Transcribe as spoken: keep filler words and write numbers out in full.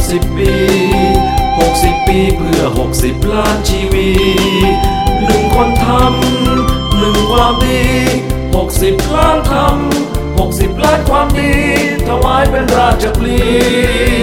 สิบปีหกสิบปีเพื่อหกสิบล้านชีวิตหนึ่งคนทำหนึ่งความดีหกสิบล้านทำหกสิบล้านความดีถวายเป็นราชปลี